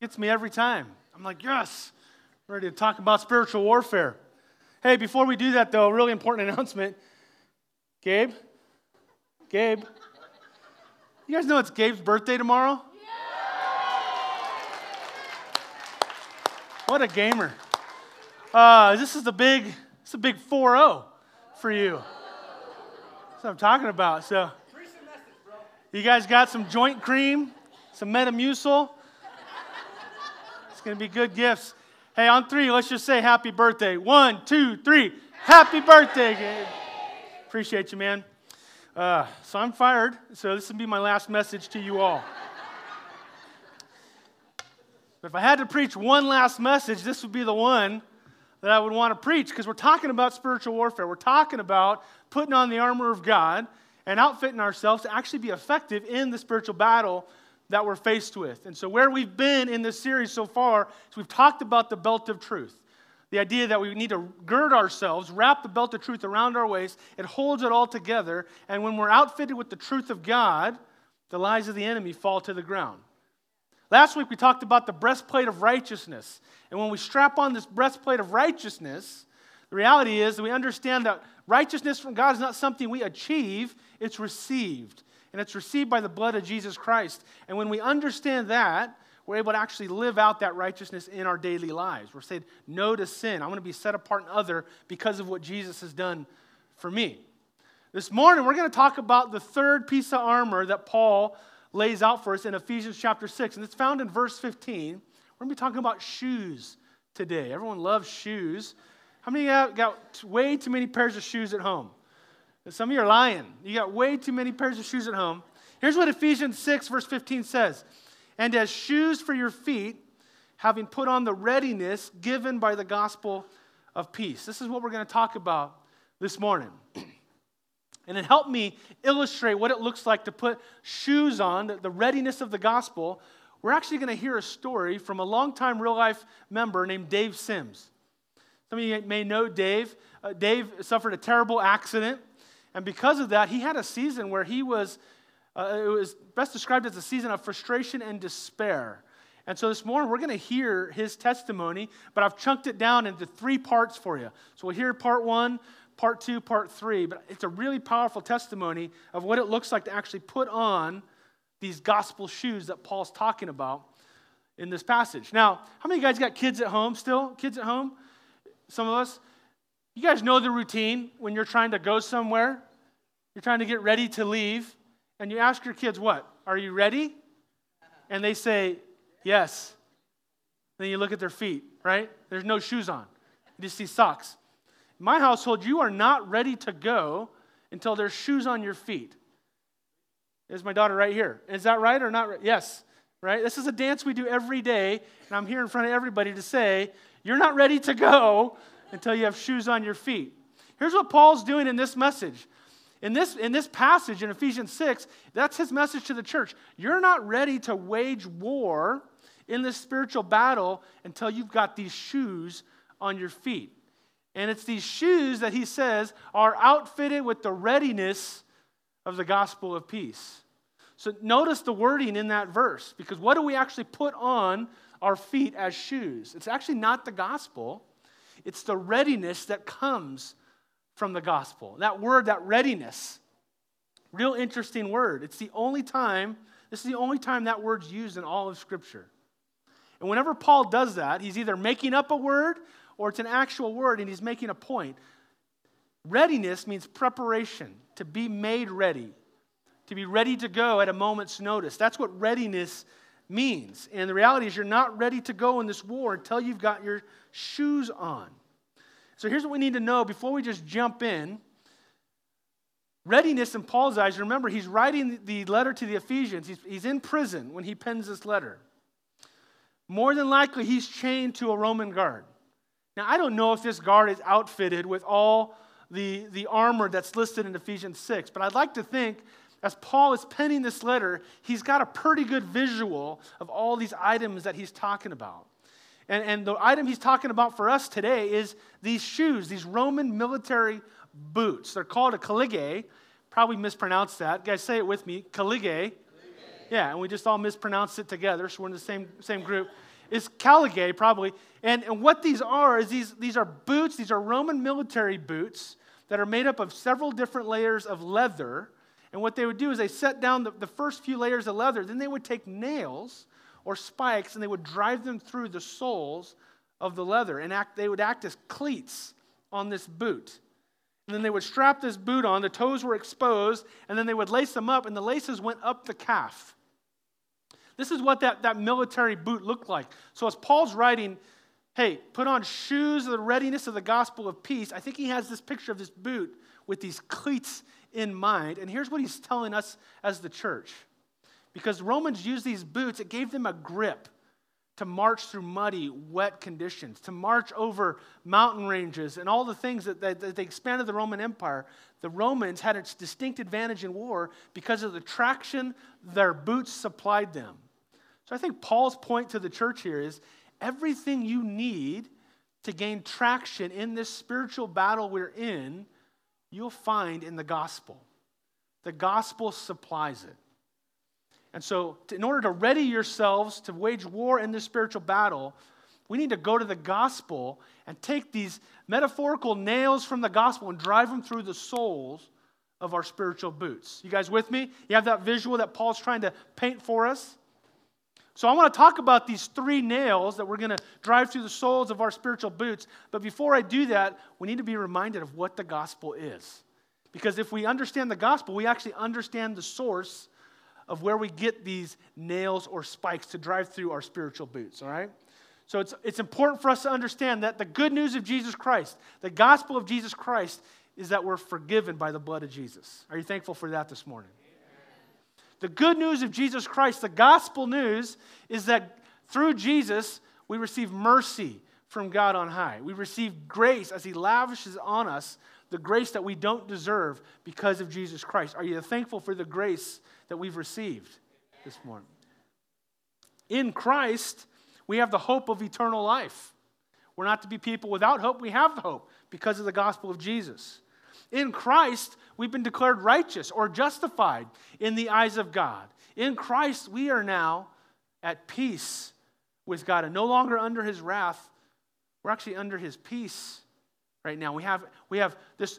Gets me every time. I'm like, yes, ready to talk about spiritual warfare. Hey, before we do that, though, a really important announcement. Gabe? You guys know it's Gabe's birthday tomorrow? What a gamer. This is a big 4-0 for you. That's what I'm talking about. So, you guys got some joint cream, some Metamucil. It's going to be good gifts. Hey, on 3, let's just say happy birthday. 1, 2, 3. Happy birthday, Gabe. Appreciate you, man. So I'm fired, so this will be my last message to you all. But if I had to preach one last message, this would be the one that I would want to preach, because we're talking about spiritual warfare. We're talking about putting on the armor of God and outfitting ourselves to actually be effective in the spiritual battle that we're faced with. And so where we've been in this series so far is we've talked about the belt of truth. The idea that we need to gird ourselves, wrap the belt of truth around our waist. It holds it all together. And when we're outfitted with the truth of God, the lies of the enemy fall to the ground. Last week we talked about the breastplate of righteousness. And when we strap on this breastplate of righteousness, the reality is that we understand that righteousness from God is not something we achieve, it's received. And it's received by the blood of Jesus Christ. And when we understand that, we're able to actually live out that righteousness in our daily lives. We're saying no to sin. I'm going to be set apart and other because of what Jesus has done for me. This morning, we're going to talk about the third piece of armor that Paul lays out for us in Ephesians chapter 6. And it's found in verse 15. We're going to be talking about shoes today. Everyone loves shoes. How many of you got way too many pairs of shoes at home? Some of you are lying. You got way too many pairs of shoes at home. Here's what Ephesians 6, verse 15 says. And as shoes for your feet, having put on the readiness given by the gospel of peace. This is what we're going to talk about this morning. And it helped me illustrate what it looks like to put shoes on, the readiness of the gospel. We're actually going to hear a story from a longtime real-life member named Dave Sims. Some of you may know Dave. Dave suffered a terrible accident. And because of that, he had a season where it was best described as a season of frustration and despair. And so this morning, we're going to hear his testimony, but I've chunked it down into 3 parts for you. So we'll hear part 1, part 2, part 3, but it's a really powerful testimony of what it looks like to actually put on these gospel shoes that Paul's talking about in this passage. Now, how many of you guys got kids at home still? Kids at home? Some of us? You guys know the routine when you're trying to go somewhere. You're trying to get ready to leave. And you ask your kids, what? Are you ready? And they say, yes. Then you look at their feet, right? There's no shoes on. You just see socks. In my household, you are not ready to go until there's shoes on your feet. There's my daughter right here. Is that right or not right? Yes. Right? This is a dance we do every day. And I'm here in front of everybody to say, you're not ready to go until you have shoes on your feet. Here's what Paul's doing in this message. In this passage in Ephesians 6, that's his message to the church. You're not ready to wage war in this spiritual battle until you've got these shoes on your feet. And it's these shoes that he says are outfitted with the readiness of the gospel of peace. So notice the wording in that verse, because what do we actually put on our feet as shoes? It's actually not the gospel. It's the readiness that comes from the gospel. That word, that readiness, real interesting word. This is the only time that word's used in all of Scripture. And whenever Paul does that, he's either making up a word or it's an actual word and he's making a point. Readiness means preparation, to be made ready, to be ready to go at a moment's notice. That's what readiness means. And the reality is you're not ready to go in this war until you've got your shoes on. So here's what we need to know before we just jump in. Readiness in Paul's eyes, remember, he's writing the letter to the Ephesians. He's in prison when he pens this letter. More than likely, he's chained to a Roman guard. Now, I don't know if this guard is outfitted with all the armor that's listed in Ephesians 6, but I'd like to think as Paul is penning this letter, he's got a pretty good visual of all these items that he's talking about. And the item he's talking about for us today is these shoes, these Roman military boots. They're called a caligae. Probably mispronounced that. Guys, say it with me. Caligae. Yeah, and we just all mispronounced it together, so we're in the same group. is caligae, probably. And what these are is these are boots. These are Roman military boots that are made up of several different layers of leather. And what they would do is they set down the first few layers of leather. Then they would take nails or spikes and they would drive them through the soles of the leather. And they would act as cleats on this boot. And then they would strap this boot on. The toes were exposed. And then they would lace them up. And the laces went up the calf. This is what that military boot looked like. So as Paul's writing, hey, put on shoes of the readiness of the gospel of peace, I think he has this picture of this boot with these cleats in mind. And here's what he's telling us as the church. Because Romans used these boots, it gave them a grip to march through muddy, wet conditions, to march over mountain ranges and all the things that they expanded the Roman Empire. The Romans had a distinct advantage in war because of the traction their boots supplied them. So I think Paul's point to the church here is everything you need to gain traction in this spiritual battle we're in, you'll find in the gospel. The gospel supplies it. And so in order to ready yourselves to wage war in this spiritual battle, we need to go to the gospel and take these metaphorical nails from the gospel and drive them through the soles of our spiritual boots. You guys with me? You have that visual that Paul's trying to paint for us? So I want to talk about these 3 nails that we're going to drive through the soles of our spiritual boots. But before I do that, we need to be reminded of what the gospel is. Because if we understand the gospel, we actually understand the source of where we get these nails or spikes to drive through our spiritual boots, all right? So it's important for us to understand that the good news of Jesus Christ, the gospel of Jesus Christ, is that we're forgiven by the blood of Jesus. Are you thankful for that this morning? The good news of Jesus Christ, the gospel news, is that through Jesus, we receive mercy from God on high. We receive grace as he lavishes on us the grace that we don't deserve because of Jesus Christ. Are you thankful for the grace that we've received this morning? In Christ, we have the hope of eternal life. We're not to be people without hope. We have the hope because of the gospel of Jesus. In Christ, we've been declared righteous or justified in the eyes of God. In Christ, we are now at peace with God and no longer under his wrath. We're actually under his peace right now. We have this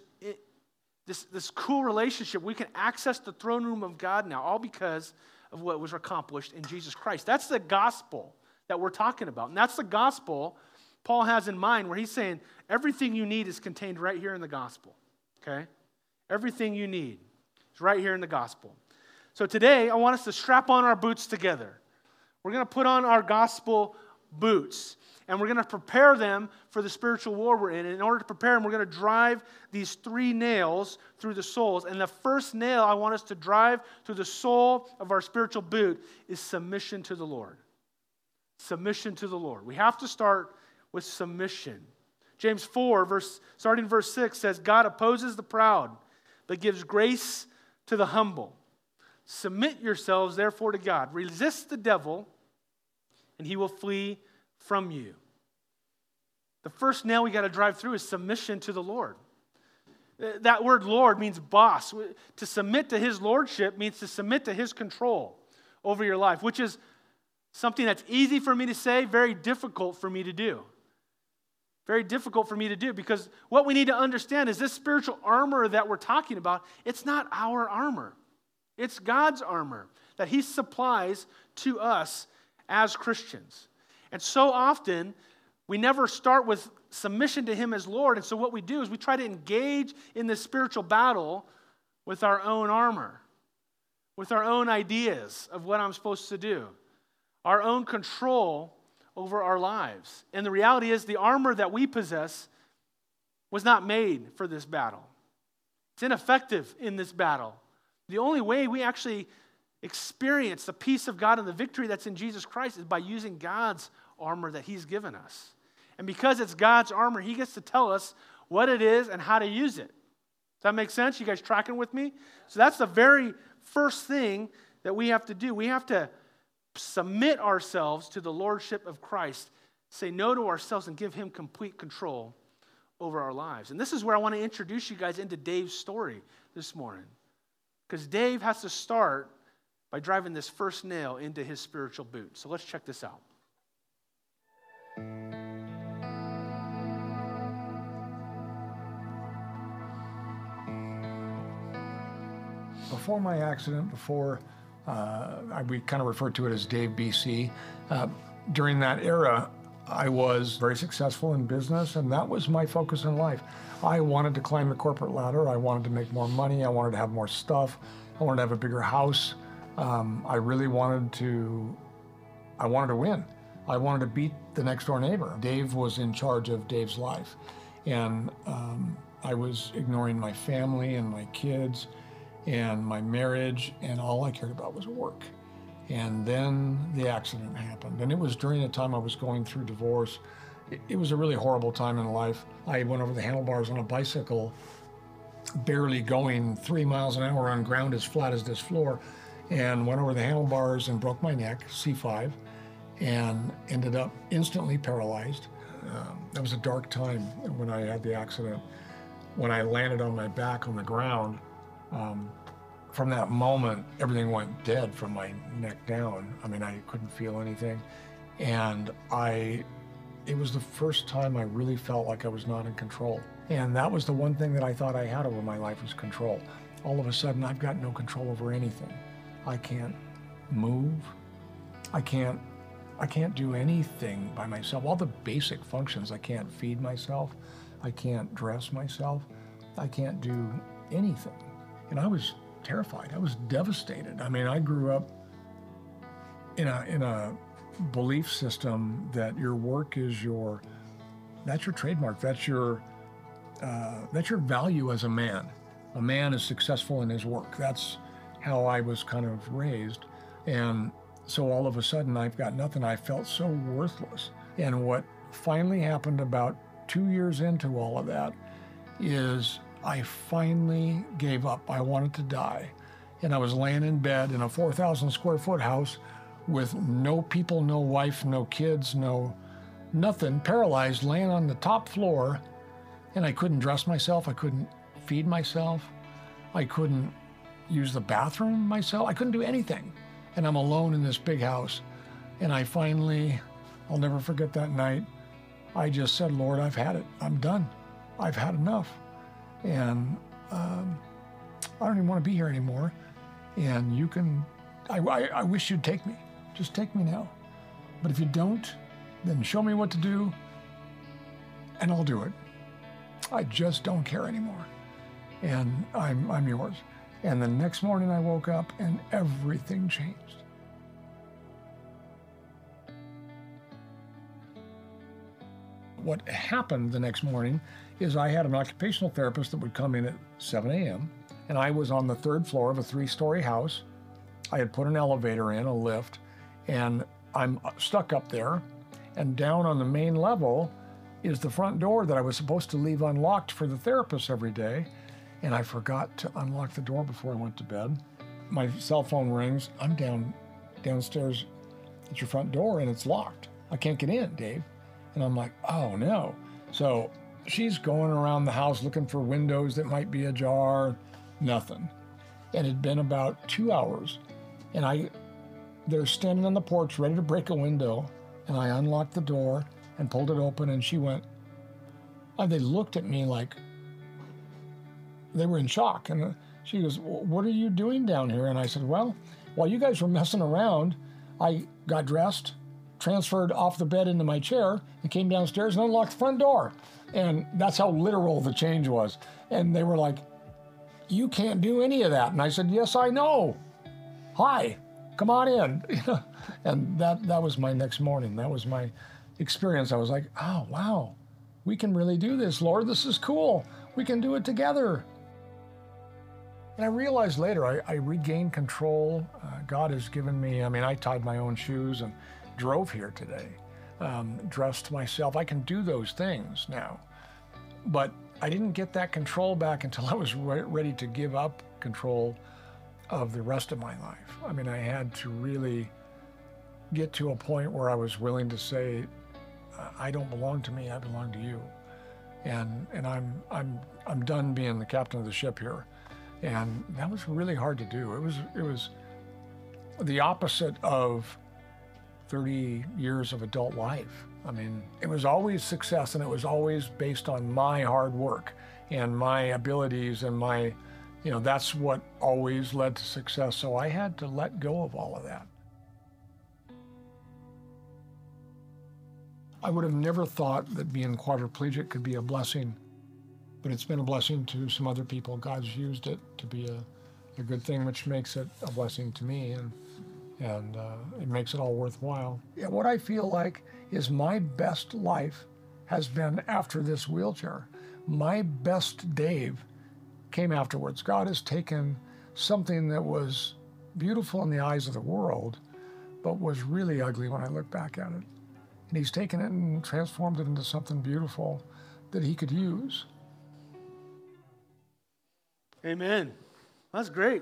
cool relationship. We can access the throne room of God now, all because of what was accomplished in Jesus Christ. That's the gospel that we're talking about. And that's the gospel Paul has in mind, where he's saying everything you need is contained right here in the gospel. Okay? Everything you need is right here in the gospel. So today, I want us to strap on our boots together. We're going to put on our gospel boots, and we're going to prepare them for the spiritual war we're in. And in order to prepare them, we're going to drive these 3 nails through the soles. And the first nail I want us to drive through the sole of our spiritual boot is submission to the Lord. Submission to the Lord. We have to start with submission. James 4, starting verse 6 says, God opposes the proud, but gives grace to the humble. Submit yourselves, therefore, to God. Resist the devil, and he will flee from you. The first nail we got to drive through is submission to the Lord. That word Lord means boss. To submit to his lordship means to submit to his control over your life, which is something that's easy for me to say, very difficult for me to do. Very difficult for me to do, because what we need to understand is this spiritual armor that we're talking about, it's not our armor. It's God's armor that he supplies to us as Christians. And so often, we never start with submission to him as Lord. And so what we do is we try to engage in this spiritual battle with our own armor, with our own ideas of what I'm supposed to do, our own control over our lives. And the reality is the armor that we possess was not made for this battle. It's ineffective in this battle. The only way we actually experience the peace of God and the victory that's in Jesus Christ is by using God's armor that he's given us. And because it's God's armor, he gets to tell us what it is and how to use it. Does that make sense? You guys tracking with me? So that's the very first thing that we have to do. We have to submit ourselves to the lordship of Christ, say no to ourselves, and give him complete control over our lives. And this is where I want to introduce you guys into Dave's story this morning. Because Dave has to start by driving this first nail into his spiritual boot. So let's check this out. Before my accident, we kind of refer to it as Dave BC, during that era, I was very successful in business, and that was my focus in life. I wanted to climb the corporate ladder. I wanted to make more money. I wanted to have more stuff. I wanted to have a bigger house. I really wanted to win. I wanted to beat the next door neighbor. Dave was in charge of Dave's life. And I was ignoring my family and my kids and my marriage, and all I cared about was work. And then the accident happened. And it was during the time I was going through divorce. It was a really horrible time in life. I went over the handlebars on a bicycle, barely going 3 miles an hour on ground as flat as this floor, and went over the handlebars and broke my neck, C5, and ended up instantly paralyzed. That was a dark time when I had the accident. When I landed on my back on the ground, from that moment, everything went dead from my neck down. I mean, I couldn't feel anything. And it was the first time I really felt like I was not in control. And that was the one thing that I thought I had over my life was control. All of a sudden, I've got no control over anything. I can't move. I can't do anything by myself. All the basic functions, I can't feed myself. I can't dress myself. I can't do anything. And I was terrified. I was devastated. I mean, I grew up in a belief system that your work is that's your trademark. That's your value as a man. A man is successful in his work. That's how I was kind of raised. And so all of a sudden I've got nothing. I felt so worthless. And what finally happened about 2 years into all of that is I finally gave up. I wanted to die. And I was laying in bed in a 4,000 square foot house with no people, no wife, no kids, nothing, paralyzed, laying on the top floor. And I couldn't dress myself. I couldn't feed myself. I couldn't use the bathroom myself. I couldn't do anything. And I'm alone in this big house. And I'll never forget that night. I just said, Lord, I've had it. I'm done. I've had enough. And I don't even want to be here anymore. And I wish you'd take me. Just take me now. But if you don't, then show me what to do, and I'll do it. I just don't care anymore. And I'm yours. And the next morning I woke up and everything changed. What happened the next morning is I had an occupational therapist that would come in at 7 a.m. and I was on the 3rd floor of a 3-story house. I had put an elevator in, a lift, and I'm stuck up there. And down on the main level is the front door that I was supposed to leave unlocked for the therapist every day. And I forgot to unlock the door before I went to bed. My cell phone rings. I'm downstairs at your front door and it's locked. I can't get in, Dave. And I'm like, oh no. So she's going around the house looking for windows that might be ajar, nothing. And it had been about 2 hours. And they're standing on the porch ready to break a window. And I unlocked the door and pulled it open and she went, and they looked at me like, they were in shock. And she goes, what are you doing down here? And I said, well, while you guys were messing around, I got dressed, transferred off the bed into my chair, and came downstairs and unlocked the front door. And that's how literal the change was. And they were like, you can't do any of that. And I said, yes, I know. Hi, come on in. And that was my next morning. That was my experience. I was like, oh, wow, we can really do this, Lord. This is cool. We can do it together. And I realized later I regained control. God has given me, I tied my own shoes and drove here today, dressed myself. I can do those things now. But I didn't get that control back until I was ready to give up control of the rest of my life. I had to really get to a point where I was willing to say, I don't belong to me, I belong to you. And I'm done being the captain of the ship here. And that was really hard to do. It was the opposite of 30 years of adult life. It was always success, and it was always based on my hard work and my abilities and my That's what always led to success. So I had to let go of all of that. I would have never thought that being quadriplegic could be a blessing, but it's been a blessing to some other people. God's used it to be a good thing, which makes it a blessing to me, and it makes it all worthwhile. Yeah, what I feel like is my best life has been after this wheelchair. My best Dave came afterwards. God has taken something that was beautiful in the eyes of the world, but was really ugly when I look back at it. And he's taken it and transformed it into something beautiful that he could use. Amen. That's great.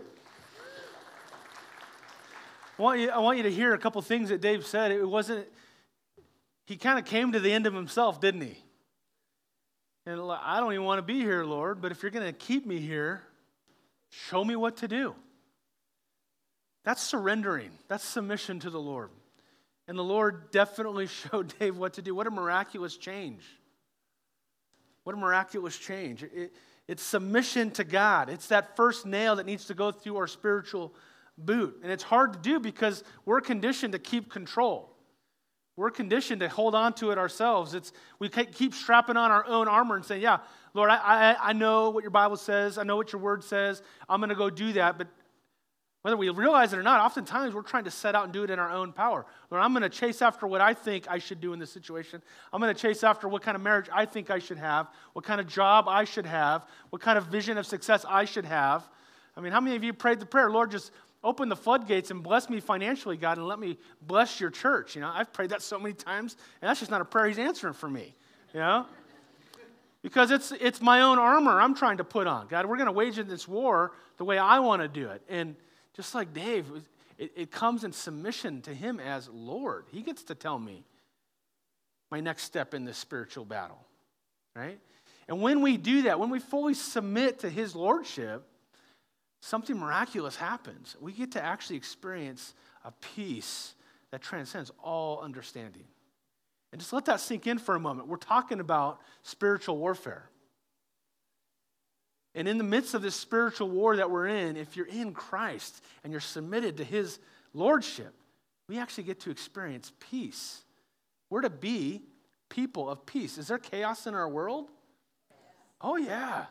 I want you to hear a couple things that Dave said. He kind of came to the end of himself, didn't he? And I don't even want to be here, Lord, but if you're going to keep me here, show me what to do. That's surrendering. That's submission to the Lord. And the Lord definitely showed Dave what to do. What a miraculous change. What a miraculous change. It's submission to God. It's that first nail that needs to go through our spiritual boot. And it's hard to do because we're conditioned to keep control. We're conditioned to hold on to it ourselves. We keep strapping on our own armor and saying, yeah, Lord, I know what your Bible says. I know what your word says. I'm going to go do that. But whether we realize it or not, oftentimes we're trying to set out and do it in our own power. Lord, I'm going to chase after what I think I should do in this situation. I'm going to chase after what kind of marriage I think I should have, what kind of job I should have, what kind of vision of success I should have. I mean, how many of you prayed the prayer, Lord, just open the floodgates and bless me financially, God, and let me bless your church? I've prayed that so many times, and that's just not a prayer he's answering for me, Because it's my own armor I'm trying to put on. God, we're going to wage in this war the way I want to do it. And just like Dave, it comes in submission to him as Lord. He gets to tell me my next step in this spiritual battle, right? And when we do that, when we fully submit to his lordship, something miraculous happens. We get to actually experience a peace that transcends all understanding. And just let that sink in for a moment. We're talking about spiritual warfare. And in the midst of this spiritual war that we're in, if you're in Christ and you're submitted to his lordship, we actually get to experience peace. We're to be people of peace. Is there chaos in our world? Oh, yeah.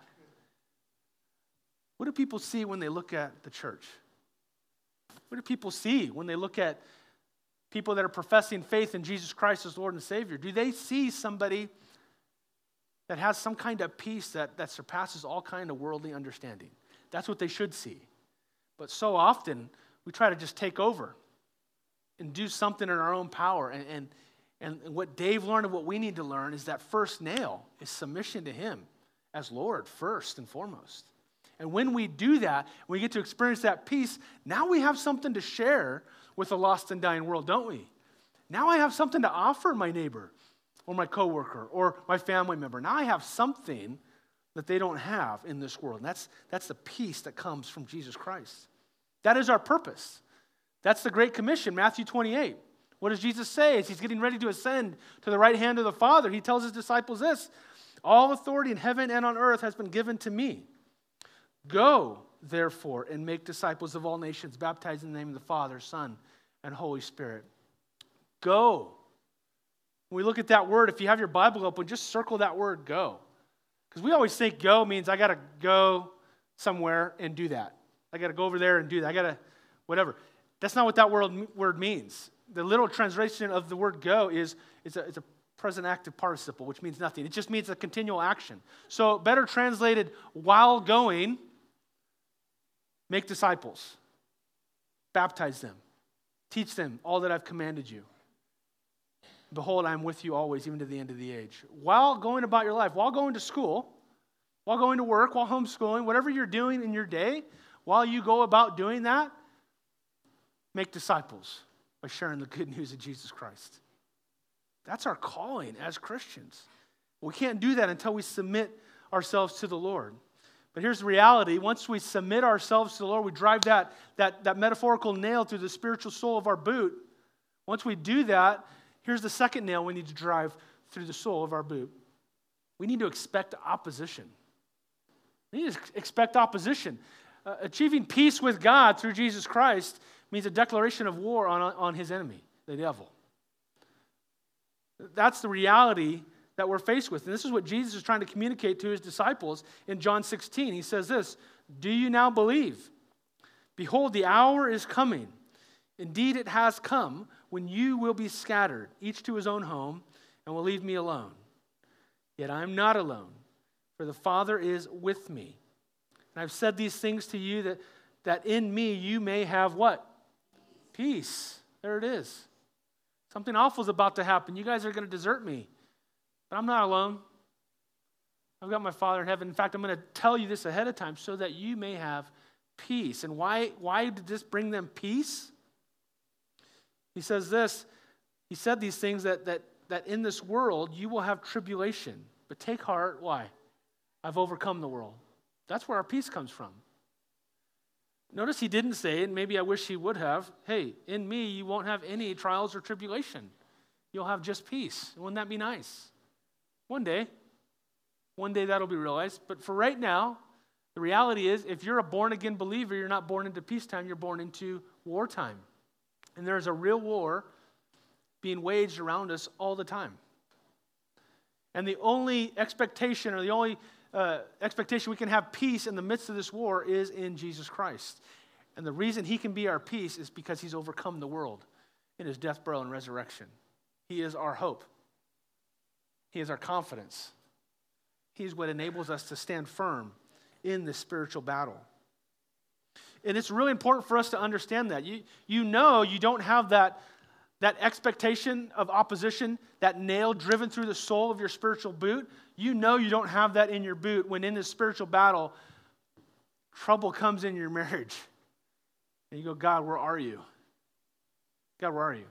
What do people see when they look at the church? What do people see when they look at people that are professing faith in Jesus Christ as Lord and Savior? Do they see somebody that has some kind of peace that surpasses all kind of worldly understanding? That's what they should see. But so often, we try to just take over and do something in our own power. And what Dave learned and what we need to learn is that first nail is submission to him as Lord first and foremost. And when we do that, we get to experience that peace, now we have something to share with a lost and dying world, don't we? Now I have something to offer my neighbor or my coworker or my family member. Now I have something that they don't have in this world. And that's the peace that comes from Jesus Christ. That is our purpose. That's the Great Commission, Matthew 28. What does Jesus say as he's getting ready to ascend to the right hand of the Father? He tells his disciples this: all authority in heaven and on earth has been given to me. Go, therefore, and make disciples of all nations, baptizing in the name of the Father, Son, and Holy Spirit. Go. When we look at that word, if you have your Bible open, just circle that word go. Because we always think go means I got to go somewhere and do that. I got to go over there and do that. I got to whatever. That's not what that word means. The literal translation of the word go is a present active participle, which means nothing. It just means a continual action. So better translated, while going, make disciples, baptize them, teach them all that I've commanded you. Behold, I am with you always, even to the end of the age. While going about your life, while going to school, while going to work, while homeschooling, whatever you're doing in your day, while you go about doing that, make disciples by sharing the good news of Jesus Christ. That's our calling as Christians. We can't do that until we submit ourselves to the Lord. But here's the reality. Once we submit ourselves to the Lord, we drive that metaphorical nail through the spiritual sole of our boot. Once we do that, here's the second nail we need to drive through the sole of our boot. We need to expect opposition. We need to expect opposition. achieving peace with God through Jesus Christ means a declaration of war on his enemy, the devil. That's the reality that we're faced with. And this is what Jesus is trying to communicate to his disciples in John 16. He says this, "Do you now believe? Behold, the hour is coming. Indeed, it has come when you will be scattered, each to his own home, and will leave me alone. Yet I am not alone, for the Father is with me. And I've said these things to you that in me you may have" what? Peace. There it is. Something awful is about to happen. You guys are going to desert me. But I'm not alone. I've got my Father in heaven. In fact, I'm going to tell you this ahead of time so that you may have peace. And why did this bring them peace? He says this. He said these things that in this world you will have tribulation. But take heart. Why? I've overcome the world. That's where our peace comes from. Notice he didn't say, and maybe I wish he would have, hey, in me you won't have any trials or tribulation. You'll have just peace. Wouldn't that be nice? One day that'll be realized. But for right now, the reality is if you're a born-again believer, you're not born into peacetime, you're born into wartime. And there's a real war being waged around us all the time. And the only expectation or the only expectation we can have peace in the midst of this war is in Jesus Christ. And the reason he can be our peace is because he's overcome the world in his death, burial, and resurrection. He is our hope. He is our confidence. He's what enables us to stand firm in this spiritual battle. And it's really important for us to understand that. You know you don't have that expectation of opposition, that nail driven through the sole of your spiritual boot. You know you don't have that in your boot when in this spiritual battle, trouble comes in your marriage. And you go, God, where are you? God, where are you?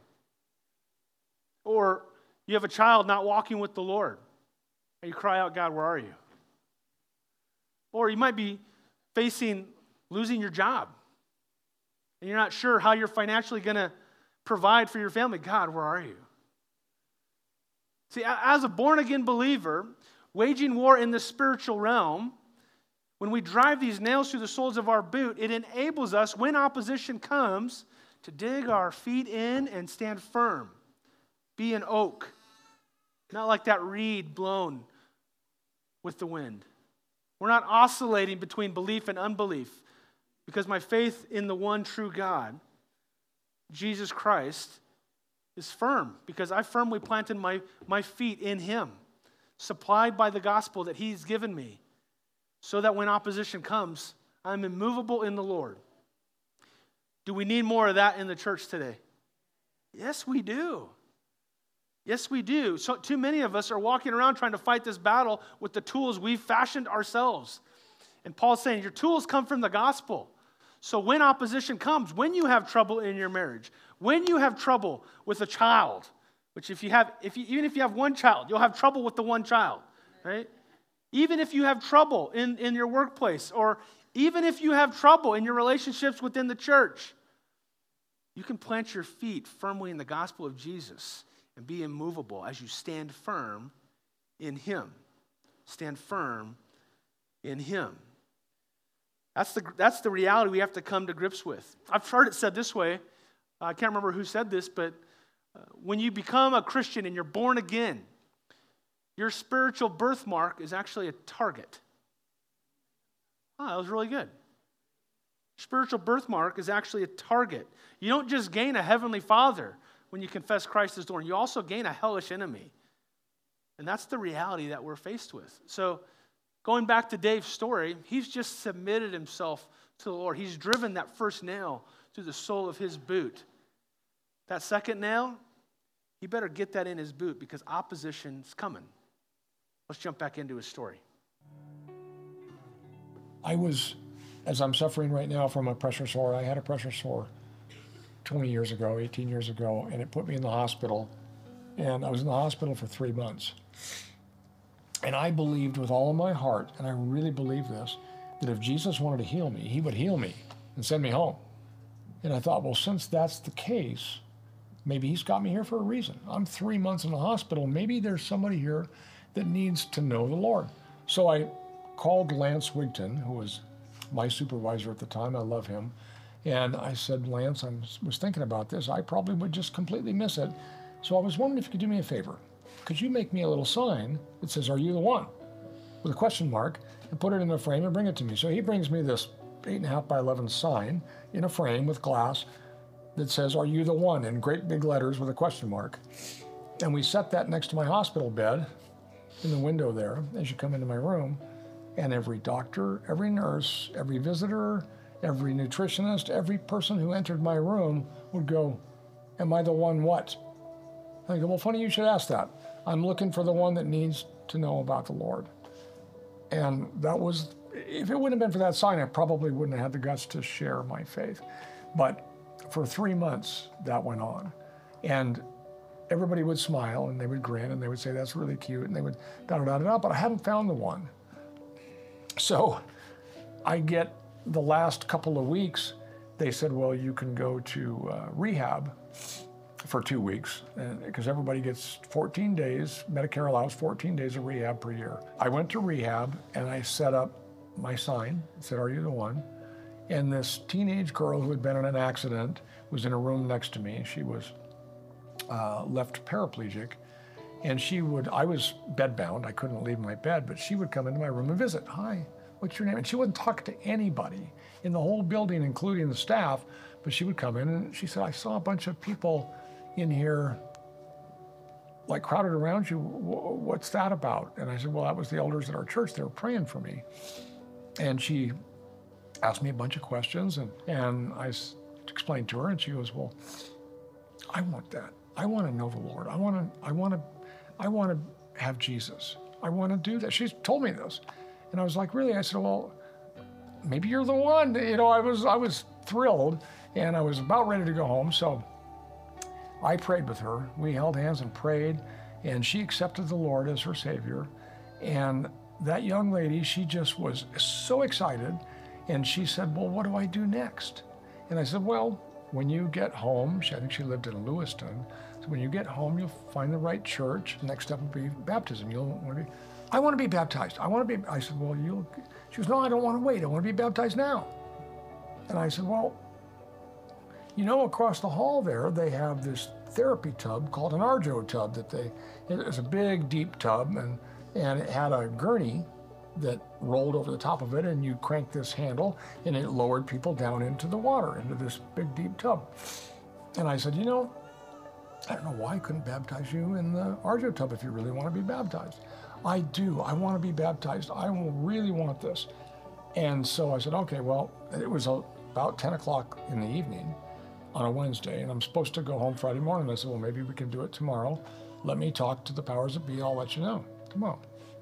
Or you have a child not walking with the Lord. And you cry out, God, where are you? Or you might be facing losing your job. And you're not sure how you're financially going to provide for your family. God, where are you? See, as a born-again believer, waging war in the spiritual realm, when we drive these nails through the soles of our boot, it enables us, when opposition comes, to dig our feet in and stand firm. Be an oak, not like that reed blown with the wind. We're not oscillating between belief and unbelief because my faith in the one true God, Jesus Christ, is firm because I firmly planted my feet in him, supplied by the gospel that he's given me, so that when opposition comes, I'm immovable in the Lord. Do we need more of that in the church today? Yes, we do. Yes, we do. So too many of us are walking around trying to fight this battle with the tools we've fashioned ourselves. And Paul's saying, your tools come from the gospel. So when opposition comes, when you have trouble in your marriage, when you have trouble with a child, which even if you have one child, you'll have trouble with the one child, right? Even if you have trouble in your workplace, or even if you have trouble in your relationships within the church, you can plant your feet firmly in the gospel of Jesus and be immovable as you stand firm in him. Stand firm in him. That's the reality we have to come to grips with. I've heard it said this way. I can't remember who said this, but when you become a Christian and you're born again, your spiritual birthmark is actually a target. Oh, that was really good. Spiritual birthmark is actually a target. You don't just gain a heavenly Father when you confess Christ as Lord. You also gain a hellish enemy. And that's the reality that we're faced with. So going back to Dave's story, he's just submitted himself to the Lord. He's driven that first nail through the sole of his boot. That second nail, he better get that in his boot because opposition's coming. Let's jump back into his story. As I'm suffering right now from a pressure sore, I had a pressure sore 20 years ago, 18 years ago, and it put me in the hospital. And I was in the hospital for 3 months. And I believed with all of my heart, and I really believe this, that if Jesus wanted to heal me, he would heal me and send me home. And I thought, well, since that's the case, maybe he's got me here for a reason. I'm 3 months in the hospital. Maybe there's somebody here that needs to know the Lord. So I called Lance Wigton, who was my supervisor at the time. I love him. And I said, Lance, I was thinking about this. I probably would just completely miss it. So I was wondering if you could do me a favor. Could you make me a little sign that says, "Are you the one?" with a question mark, and put it in a frame and bring it to me. So he brings me this 8.5 by 11 sign in a frame with glass that says, "Are you the one?" in great big letters with a question mark. And we set that next to my hospital bed in the window there as you come into my room. And every doctor, every nurse, every visitor, every nutritionist, every person who entered my room would go, "Am I the one what?" I go, "Well, funny you should ask that. I'm looking for the one that needs to know about the Lord." And that was, if it wouldn't have been for that sign, I probably wouldn't have had the guts to share my faith. But for 3 months, that went on. And everybody would smile and they would grin and they would say, "That's really cute." And they would da-da-da-da-da, but I hadn't found the one. So I get the last couple of weeks, they said, "Well, you can go to rehab for 2 weeks," because everybody gets 14 days, Medicare allows 14 days of rehab per year. I went to rehab and I set up my sign, it said, "Are you the one?" And this teenage girl who had been in an accident was in a room next to me. She was left paraplegic, and I was bedbound, I couldn't leave my bed, but she would come into my room and visit. "Hi, what's your name?" And she wouldn't talk to anybody in the whole building, including the staff, but she would come in and she said, "I saw a bunch of people in here like crowded around you. What's that about?" And I said, "Well, that was the elders at our church. They were praying for me." And she asked me a bunch of questions, and I explained to her, and she goes, "Well, I want that. I want to know the Lord. I want to have Jesus. I want to do that." She told me this. And I was like, "Really?" I said, "Well, maybe you're the one." I was thrilled, and I was about ready to go home. So I prayed with her. We held hands and prayed, and she accepted the Lord as her Savior. And that young lady, she just was so excited. And she said, "Well, what do I do next?" And I said, "Well, when you get home," I think she lived in Lewiston, "so when you get home, you'll find the right church. The next step will be baptism. I want to be baptized. I said, "Well, she goes, "No, I don't want to wait. I want to be baptized now." And I said, "Well, across the hall there, they have this therapy tub called an Arjo tub it's a big, deep tub, and it had a gurney that rolled over the top of it, and you crank this handle, and it lowered people down into the water, into this big, deep tub." And I said, "I don't know why I couldn't baptize you in the Arjo tub if you really want to be baptized." "I do. I want to be baptized. I really want this." And so I said, "Okay, well," it was about 10 o'clock in the evening on a Wednesday, and I'm supposed to go home Friday morning. I said, "Well, maybe we can do it tomorrow. Let me talk to the powers that be. I'll let you know tomorrow."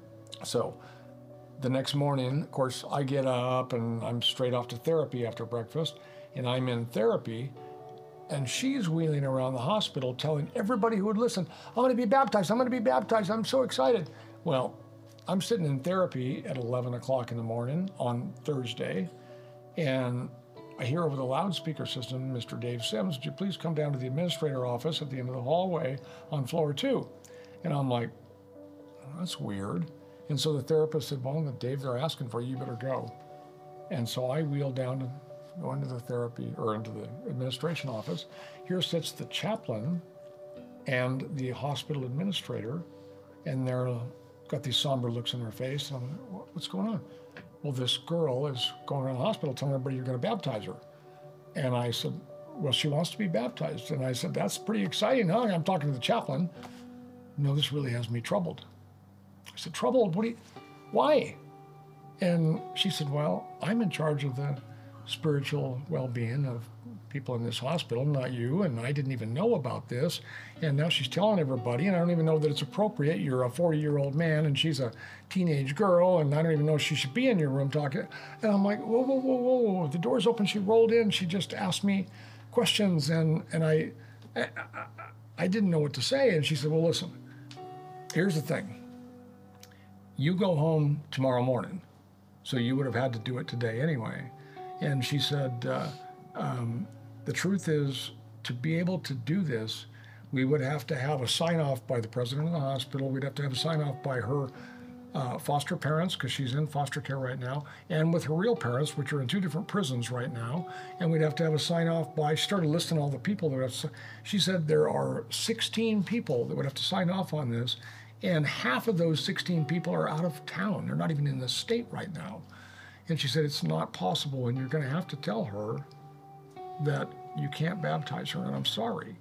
So the next morning, of course, I get up and I'm straight off to therapy after breakfast, and I'm in therapy, and she's wheeling around the hospital telling everybody who would listen, "I'm going to be baptized. I'm going to be baptized. I'm so excited." Well, I'm sitting in therapy at 11 o'clock in the morning on Thursday, and I hear over the loudspeaker system, "Mr. Dave Sims, would you please come down to the administrator office at the end of the hallway on floor 2? And I'm like, "Oh, that's weird." And so the therapist said, "Well, Dave, they're asking for you, you better go." And so I wheeled down to go into the therapy, or into the administration office. Here sits the chaplain and the hospital administrator, and they're got these somber looks on their face. And I'm like, "What's going on?" "Well, this girl is going around the hospital telling everybody you're going to baptize her." And I said, "Well, she wants to be baptized." And I said, "That's pretty exciting, huh?" I'm talking to the chaplain. "No, this really has me troubled." I said, "Troubled? Why?" And she said, "Well, I'm in charge of the spiritual well-being of people in this hospital, not you, and I didn't even know about this. And now she's telling everybody, and I don't even know that it's appropriate. You're a 40-year-old man, and she's a teenage girl, and I don't even know if she should be in your room talking." And I'm like, whoa, whoa, whoa, whoa. The door's open. She rolled in. She just asked me questions, and I didn't know what to say. And she said, "Well, listen, here's the thing. You go home tomorrow morning, so you would have had to do it today anyway." And she said, "The truth is, to be able to do this, we would have to have a sign-off by the president of the hospital. We'd have to have a sign-off by her foster parents, because she's in foster care right now, and with her real parents, which are in 2 different prisons right now. And we'd have to have a sign off by, she started listing all the people that would have to, she said there are 16 people that would have to sign off on this, and half of those 16 people are out of town. They're not even in the state right now. And she said it's not possible, and you're going to have to tell her that you can't baptize her, and I'm sorry.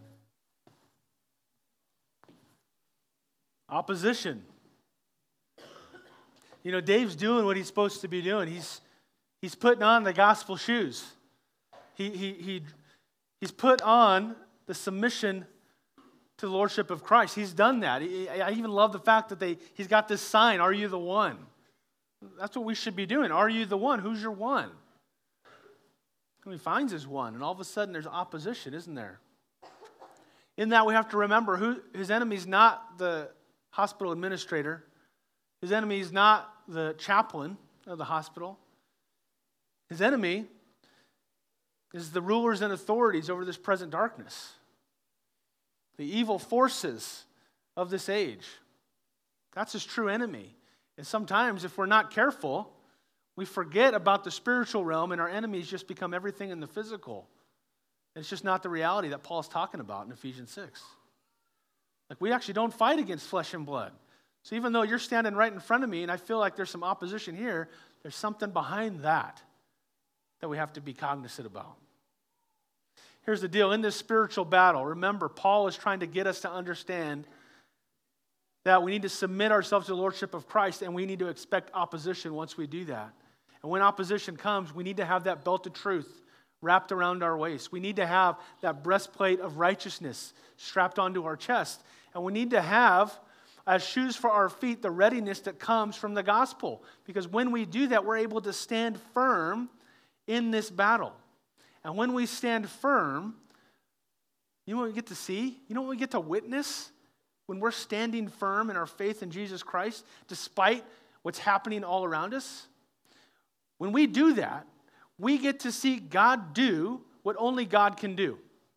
Opposition. You know, Dave's doing what he's supposed to be doing. He's putting on the gospel shoes. He's put on the submission to the lordship of Christ. He's done that. I even love the fact that he's got this sign, "Are you the one?" That's what we should be doing. Are you the one? Who's your one? And he finds his one, and all of a sudden there's opposition, isn't there? In that we have to remember his enemy's not the hospital administrator. His enemy is not the chaplain of the hospital. His enemy is the rulers and authorities over this present darkness, the evil forces of this age. That's his true enemy. And sometimes, if we're not careful, we forget about the spiritual realm, and our enemies just become everything in the physical. It's just not the reality that Paul's talking about in Ephesians 6. Like, we actually don't fight against flesh and blood. So even though you're standing right in front of me and I feel like there's some opposition here, there's something behind that we have to be cognizant about. Here's the deal. In this spiritual battle, remember, Paul is trying to get us to understand that we need to submit ourselves to the lordship of Christ, and we need to expect opposition once we do that. And when opposition comes, we need to have that belt of truth wrapped around our waist. We need to have that breastplate of righteousness strapped onto our chest. And we need to have, as shoes for our feet, the readiness that comes from the gospel. Because when we do that, we're able to stand firm in this battle. And when we stand firm, you know what we get to see? You know what we get to witness? When we're standing firm in our faith in Jesus Christ, despite what's happening all around us? When we do that, we get to see God do what only God can do.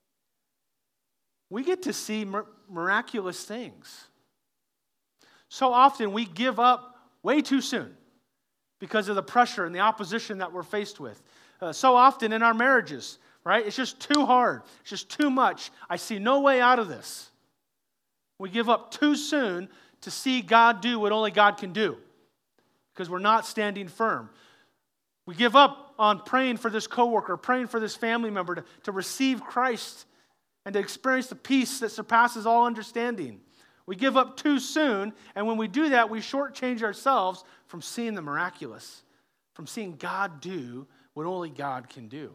We get to see miraculous things. So often we give up way too soon because of the pressure and the opposition that we're faced with. So often in our marriages, right? It's just too hard. It's just too much. I see no way out of this. We give up too soon to see God do what only God can do because we're not standing firm. We give up on praying for this coworker, praying for this family member to receive Christ and to experience the peace that surpasses all understanding. We give up too soon, and when we do that, we shortchange ourselves from seeing the miraculous, from seeing God do what only God can do.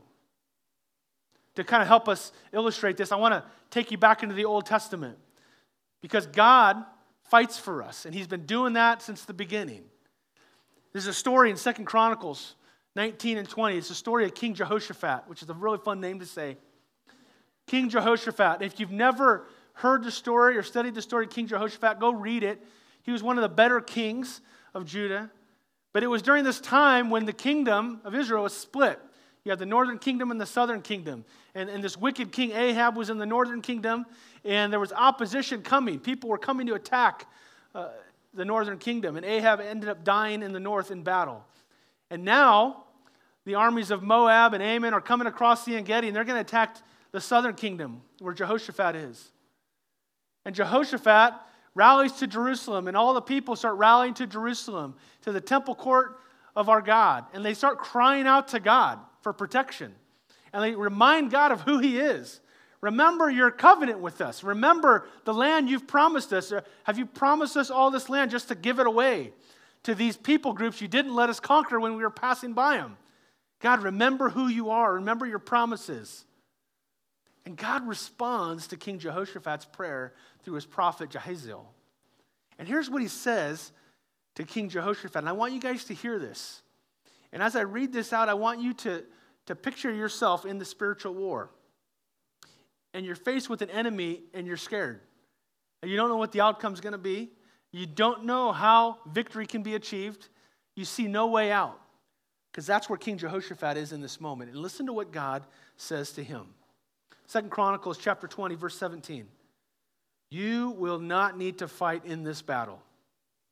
To kind of help us illustrate this, I want to take you back into the Old Testament because God fights for us, and He's been doing that since the beginning. There's a story in 2 Chronicles 19 and 20. It's the story of King Jehoshaphat, which is a really fun name to say. King Jehoshaphat. If you've never heard the story or studied the story of King Jehoshaphat, go read it. He was one of the better kings of Judah. But it was during this time when the kingdom of Israel was split. You had the northern kingdom and the southern kingdom. And this wicked king Ahab was in the northern kingdom, and there was opposition coming. People were coming to attack the northern kingdom, and Ahab ended up dying in the north in battle. And now the armies of Moab and Ammon are coming across the En-Gedi, and they're going to attack the southern kingdom where Jehoshaphat is. And Jehoshaphat rallies to Jerusalem, and all the people start rallying to Jerusalem, to the temple court of our God. And they start crying out to God for protection. And they remind God of who He is. Remember your covenant with us. Remember the land you've promised us. Have you promised us all this land just to give it away to these people groups you didn't let us conquer when we were passing by them? God, remember who you are. Remember your promises. And God responds to King Jehoshaphat's prayer through his prophet Jahaziel. And here's what he says to King Jehoshaphat. And I want you guys to hear this. And as I read this out, I want you to picture yourself in the spiritual war. And you're faced with an enemy and you're scared. And you don't know what the outcome's going to be. You don't know how victory can be achieved. You see no way out. Because that's where King Jehoshaphat is in this moment. And listen to what God says to him. 2 Chronicles chapter 20, verse 17. You will not need to fight in this battle.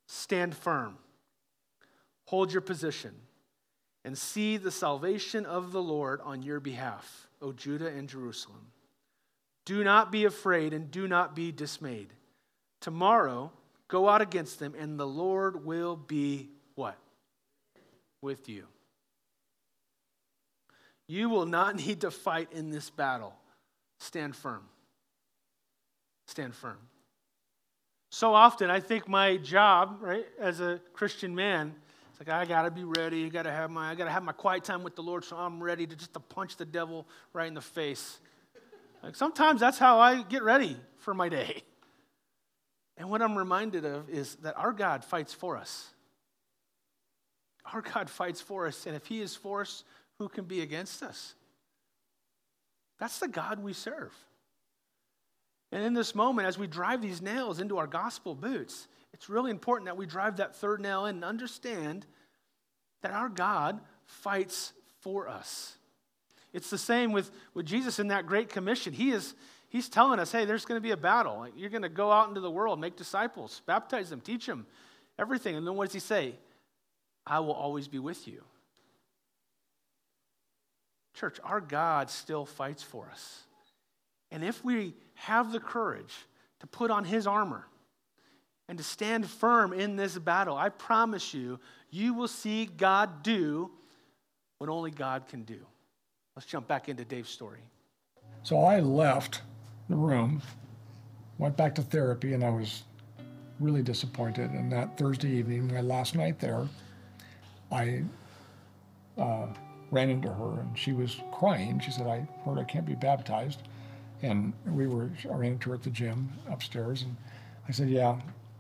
stand firm, hold your position, and see the salvation of the Lord on your behalf, O Judah and Jerusalem. Do not be afraid and do not be dismayed. Tomorrow, go out against them, and the Lord will be what? With you. You will not need to fight in this battle. Stand firm. Stand firm. So often, I think my job, right, as a Christian man, it's like I gotta be ready. I gotta have my quiet time with the Lord, so I'm ready to punch the devil right in the face. Like sometimes that's how I get ready for my day. And what I'm reminded of is that our God fights for us. Our God fights for us, and if He is for us, who can be against us? That's the God we serve. And in this moment, as we drive these nails into our gospel boots, it's really important that we drive that third nail in and understand that our God fights for us. It's the same with Jesus in that Great Commission. He's telling us, hey, there's going to be a battle. Like, you're going to go out into the world, make disciples, baptize them, teach them, everything. And then what does He say? I will always be with you. Church, our God still fights for us. And if we have the courage to put on His armor and to stand firm in this battle, I promise you, you will see God do what only God can do. Let's jump back into Dave's story. So I left the room, went back to therapy, and I was really disappointed. And that Thursday evening, my last night there, I ran into her, and she was crying. She said, I heard I can't be baptized. And I ran into her at the gym upstairs, and I said, yeah,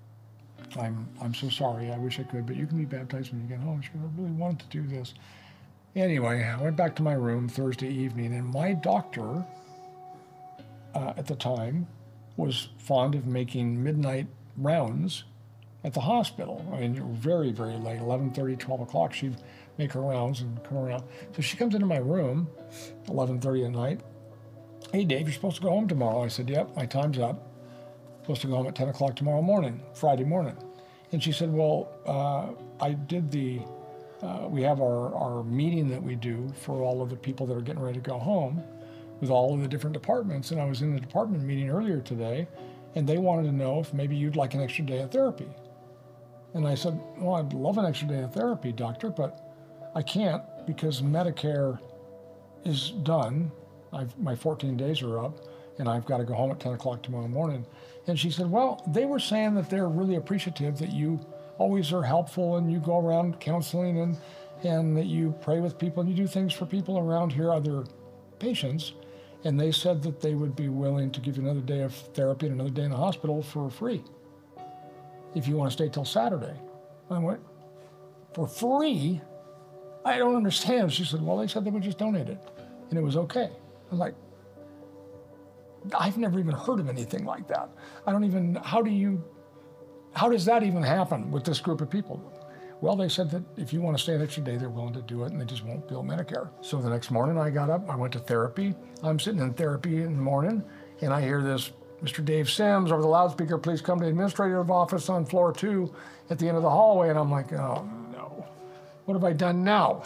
I'm so sorry. I wish I could, but you can be baptized when you get home. She goes, I really wanted to do this. Anyway, I went back to my room Thursday evening, and my doctor at the time was fond of making midnight rounds at the hospital. I mean, very, very late, 11:30, 12 o'clock, she'd make her rounds and come around. So she comes into my room, 11:30 at night. Hey, Dave, you're supposed to go home tomorrow. I said, yep, my time's up. Supposed to go home at 10 o'clock tomorrow morning, Friday morning. And she said, well, I did we have our meeting that we do for all of the people that are getting ready to go home with all of the different departments. And I was in the department meeting earlier today, and they wanted to know if maybe you'd like an extra day of therapy. And I said, well, I'd love an extra day of therapy, doctor, but I can't because Medicare is done. My 14 days are up, and I've got to go home at 10 o'clock tomorrow morning. And she said, well, they were saying that they're really appreciative that you always are helpful and you go around counseling and that you pray with people and you do things for people around here, other patients. And they said that they would be willing to give you another day of therapy and another day in the hospital for free if you want to stay till Saturday. I went, for free? I don't understand. She said, well, they said they would just donate it, and it was okay. I'm like, I've never even heard of anything like that. How does that even happen with this group of people? Well, they said that if you want to stay an extra day, they're willing to do it, and they just won't bill Medicare. So the next morning I got up, I went to therapy. I'm sitting in therapy in the morning, and I hear this, Mr. Dave Sims over the loudspeaker, please come to the administrative office on floor 2 at the end of the hallway. And I'm like, oh no, what have I done now?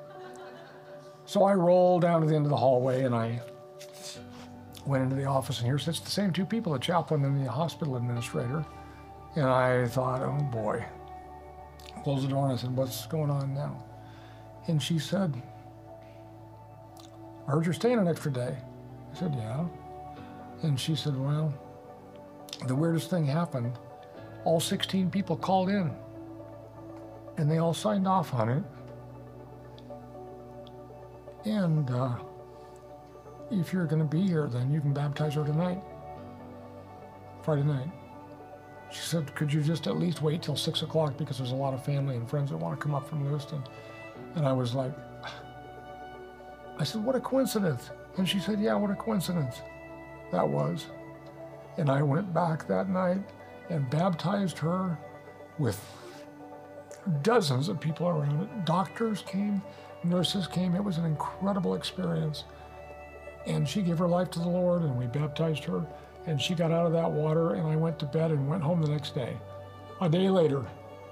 So I rolled down to the end of the hallway, and I went into the office, and here sits the same two people, the chaplain and the hospital administrator. And I thought, oh boy. Closed the door, and I said, what's going on now? And she said, I heard you're staying an extra day. I said, yeah. And she said, well, the weirdest thing happened. All 16 people called in, and they all signed off on it. And if you're going to be here, then you can baptize her tonight, Friday night. She said, could you just at least wait till 6 o'clock because there's a lot of family and friends that want to come up from Lewiston. And I was like, I said, what a coincidence. And she said, yeah, what a coincidence that was. And I went back that night and baptized her with dozens of people around it. Doctors came, nurses came. It was an incredible experience. And she gave her life to the Lord, and we baptized her. And she got out of that water, and I went to bed and went home the next day. A day later,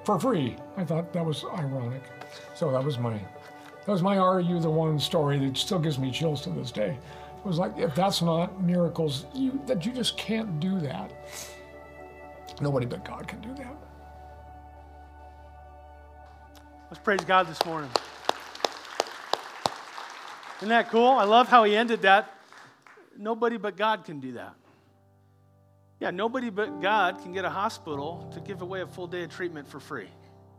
for free. I thought that was ironic. So that was my Are You the One story that still gives me chills to this day. It was like, if that's not miracles, that you just can't do that. Nobody but God can do that. Let's praise God this morning. Isn't that cool? I love how he ended that. Nobody but God can do that. Yeah, nobody but God can get a hospital to give away a full day of treatment for free.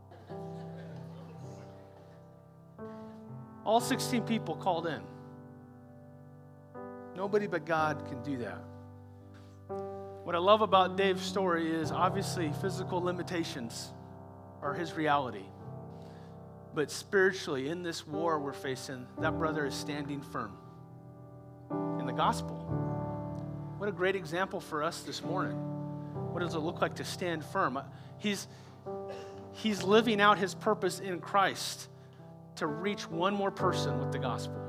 All 16 people called in. Nobody but God can do that. What I love about Dave's story is obviously physical limitations are his reality. But spiritually, in this war we're facing, that brother is standing firm in the gospel. What a great example for us this morning. What does it look like to stand firm? He's living out his purpose in Christ to reach one more person with the gospel.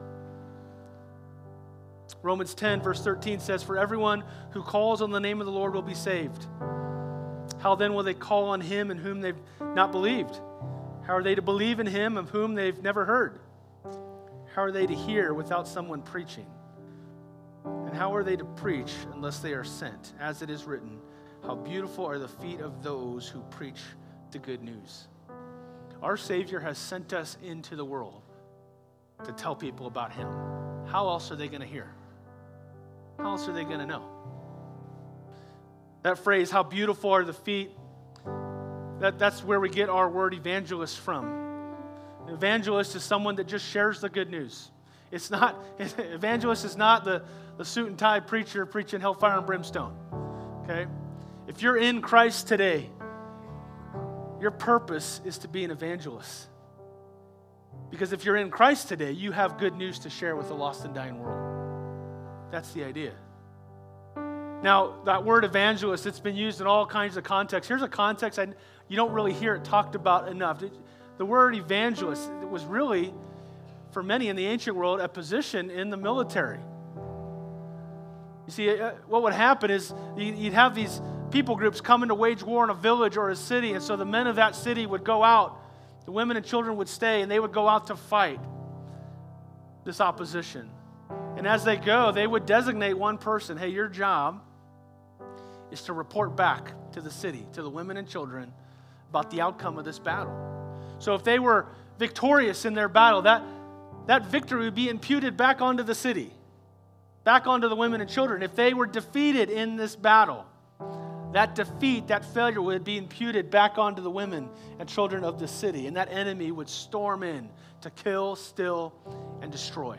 Romans 10, verse 13 says, "For everyone who calls on the name of the Lord will be saved. How then will they call on him in whom they've not believed? How are they to believe in him of whom they've never heard? How are they to hear without someone preaching? And how are they to preach unless they are sent? As it is written, how beautiful are the feet of those who preach the good news." Our Savior has sent us into the world to tell people about him. How else are they going to hear? How else are they going to know? That phrase, how beautiful are the feet, that's where we get our word evangelist from. An evangelist is someone that just shares the good news. Evangelist is not the suit and tie preacher preaching hellfire and brimstone. Okay? If you're in Christ today, your purpose is to be an evangelist. Because if you're in Christ today, you have good news to share with a lost and dying world. That's the idea. Now, that word evangelist, it's been used in all kinds of contexts. Here's a context you don't really hear it talked about enough. The word evangelist was really, for many in the ancient world, a position in the military. You see, what would happen is you'd have these people groups coming to wage war in a village or a city, and so the men of that city would go out, the women and children would stay, and they would go out to fight this opposition. And as they go, they would designate one person, hey, your job is to report back to the city, to the women and children, about the outcome of this battle. So if they were victorious in their battle, that victory would be imputed back onto the city, back onto the women and children. If they were defeated in this battle, that defeat, that failure would be imputed back onto the women and children of the city, and that enemy would storm in to kill, steal, and destroy.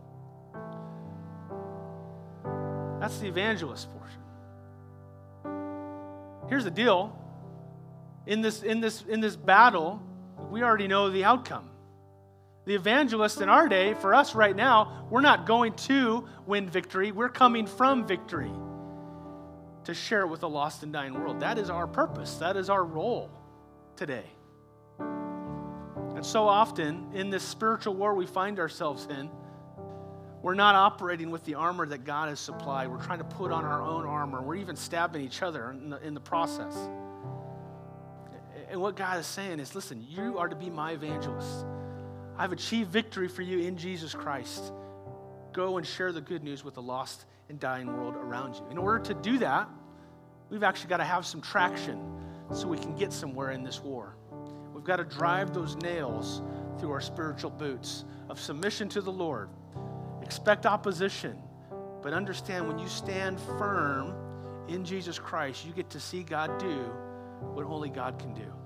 That's the evangelist portion. Here's the deal. In this battle, we already know the outcome. The evangelist in our day, for us right now, we're not going to win victory. We're coming from victory to share it with a lost and dying world. That is our purpose. That is our role today. And so often, in this spiritual war we find ourselves in, we're not operating with the armor that God has supplied. We're trying to put on our own armor. We're even stabbing each other in the process. And what God is saying is, listen, you are to be my evangelist. I've achieved victory for you in Jesus Christ. Go and share the good news with the lost and dying world around you. In order to do that, we've actually got to have some traction so we can get somewhere in this war. We've got to drive those nails through our spiritual boots of submission to the Lord. Expect opposition, but understand when you stand firm in Jesus Christ, you get to see God do what only God can do.